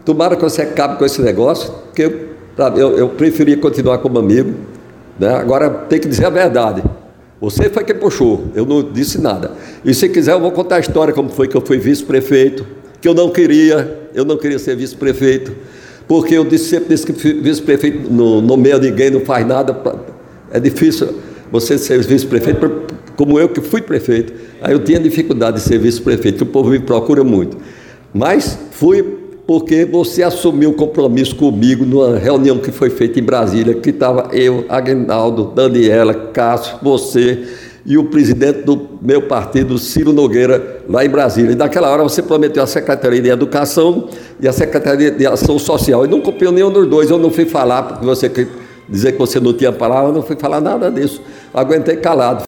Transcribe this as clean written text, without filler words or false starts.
tomara que você acabe com esse negócio, porque eu preferia continuar como amigo, né? Agora tem que dizer a verdade. Você foi quem puxou, eu não disse nada. E se quiser eu vou contar a história como foi que eu fui vice-prefeito, que eu não queria ser vice-prefeito, porque eu sempre disse que vice-prefeito não nomeia ninguém, não faz nada. É difícil você ser vice-prefeito, como eu que fui prefeito. Aí eu tinha dificuldade de ser vice-prefeito, que o povo me procura muito. Mas fui porque você assumiu um compromisso comigo numa reunião que foi feita em Brasília, que estava eu, Aguinaldo, Daniela, Cássio, você e o presidente do meu partido, Ciro Nogueira, lá em Brasília. E naquela hora você prometeu a Secretaria de Educação e a Secretaria de Ação Social. E não cumpriu nenhum dos dois. Eu não fui falar, porque você dizer que você não tinha palavra, eu não fui falar nada disso. Aguentei calado.